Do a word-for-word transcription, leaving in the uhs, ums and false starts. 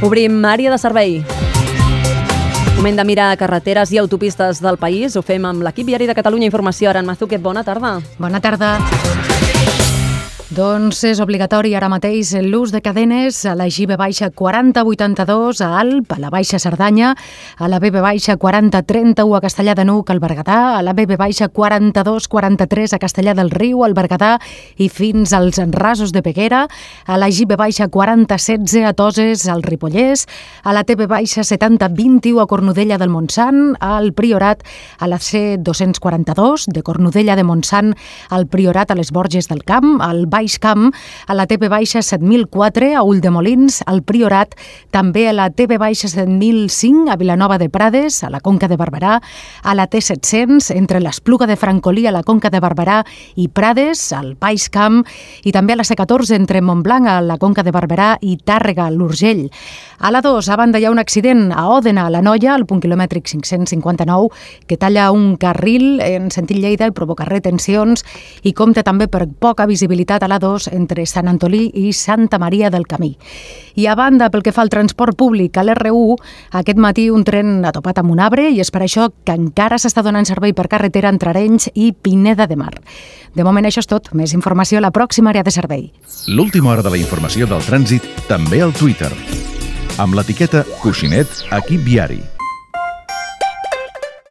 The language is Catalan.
Obrim àrea de servei. Moment de mirar carreteres i autopistes del país. Ho fem amb l'equip viari de Catalunya Informació. Aran Mazúquez, bona tarda. Bona tarda. Doncs és obligatori ara mateix l'ús de cadenes a la G B quaranta vuitanta-dos a Alp, a la Baixa Cerdanya, a la B B quaranta trenta-u a Castellar de Nuc, al Berguedà, a la B B quaranta-dos quaranta-tres a Castellar del Riu, al Berguedà i fins als Rasos de Peguera, a la G B quaranta setze a Toses, al Ripollès, a la T B setanta vint-i-u a Cornudella del Montsant, al Priorat, a la C dos-cents quaranta-dos de Cornudella de Montsant, al Priorat a les Borges del Camp, al Baix Camp, a la T B set mil quatre a Ulldemolins, al Priorat, també a la T B set mil cinc a Vilanova de Prades, a la Conca de Barberà, a la T set-cents entre l'Espluga de Francolí a la Conca de Barberà i Prades, al Baix Camp, i també a la C catorze entre Montblanc a la Conca de Barberà i Tàrrega, a l'Urgell. A la dos, a banda hi ha un accident a Òdena, a la Noia, al punt quilomètric cinc-cents cinquanta-nou, que talla un carril en sentit Lleida i provoca retencions i compta també per poca visibilitat a la dos entre Sant Antolí i Santa Maria del Camí. I a banda, pel que fa al transport públic, a l'R u, aquest matí un tren ha topat amb un arbre i és per això que encara s'està donant servei per carretera entre Arenys i Pineda de Mar. De moment això és tot. Més informació a la pròxima àrea de servei. L'última hora de la informació del trànsit també al Twitter. Amb l'etiqueta Coixinet Equip Viari.